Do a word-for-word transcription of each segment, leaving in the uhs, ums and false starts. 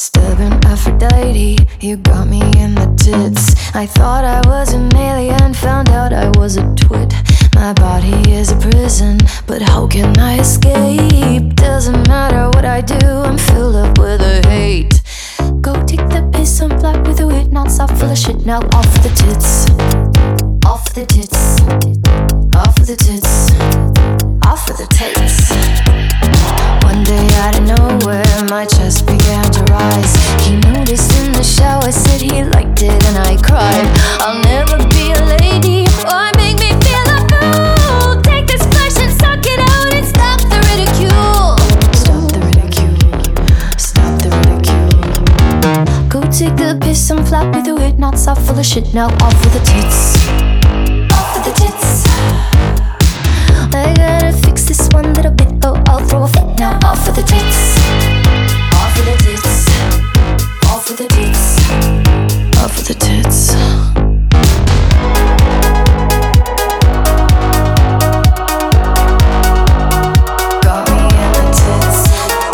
Stubborn Aphrodite, you got me in the tits. I thought I was an alien, found out I was a twit. My body is a prison, but how can I escape? Doesn't matter what I do, I'm filled up with the hate. Go take the piss, I'm black with a wit, not soft full of shit. Now off the tits, off the tits, off the tits, off of the tits. One day out of nowhere, my chest began to rise. He noticed in the shower, said he liked it, and I cried. I'll never be a lady, or make me feel a fool. Take this flesh and suck it out and stop the ridicule. Stop the ridicule, stop the ridicule. Go take the piss, I'm flat with a wit, not soft full of shit. Now off with the tits, off with the tits. I gotta fix this one little bit, oh, I'll throw a fit. Now off with the tits, off with the tits, off with the tits, off with the tits. Got me in the tits.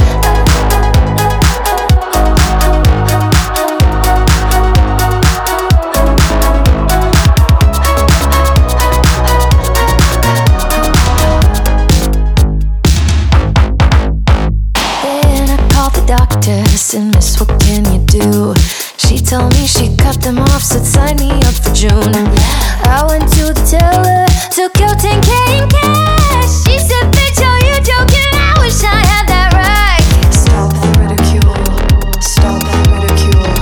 And miss, what can you do? She told me she cut them off, said sign me up for June. I went to the teller, took out ten K in cash. She said, bitch, are you joking? I wish I had that right. Stop the ridicule, stop the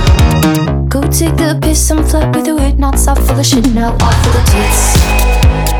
ridicule. Go take the piss, I'm flat with a wit, not soft full of shit. Now off with the tits.